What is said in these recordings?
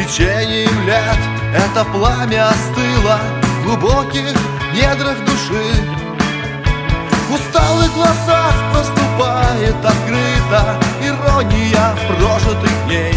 течением лет это пламя остыло в глубоких недрах души. В усталых глазах проступает открыто ирония прожитых дней.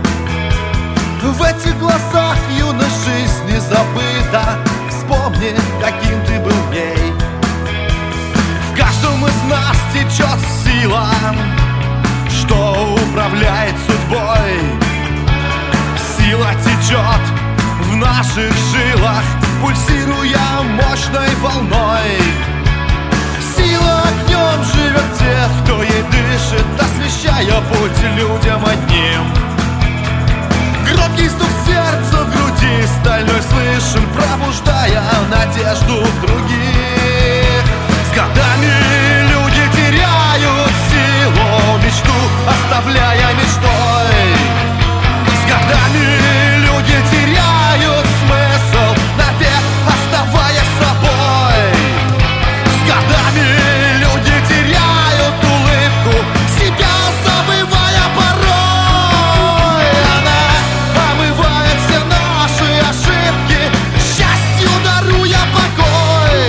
В этих глазах юность жизни забыта. Вспомни, каким ты был в ней. В каждом из нас течет сила, что управляет судьбой. Сила течет в наших жилах, пульсируя мощной волной. Сила огнем живет тех, кто ей дышит, освещая путь людям одним. Громкий стук сердца в груди стальной слышим, пробуждая надежду в других. С годами люди теряют силу, мечту оставляя мечтой. С годами люди теряют смысл, навек оставаясь собой. С годами люди теряют улыбку, себя забывая порой. Она омывает все наши ошибки, счастью даруя покой.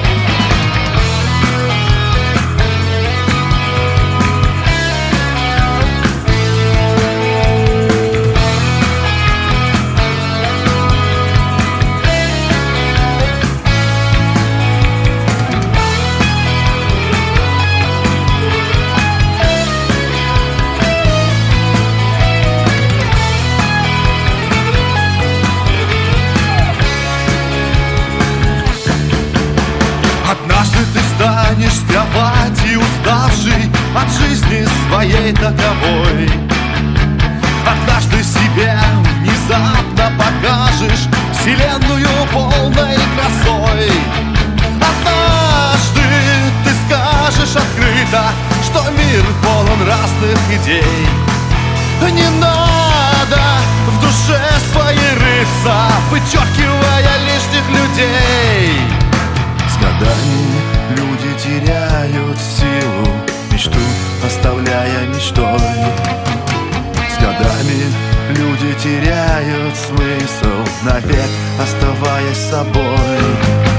Однажды ты станешь вставать и уставший от жизни своей таковой. Однажды себе внезапно покажешь вселенную полной красой. Однажды ты скажешь открыто, что мир полон разных идей. Не надо в душе своей рыться, вычеркивая лишних людей. С годами люди теряют силу, мечту оставляя мечтой. С годами люди теряют смысл, навек оставаясь собой.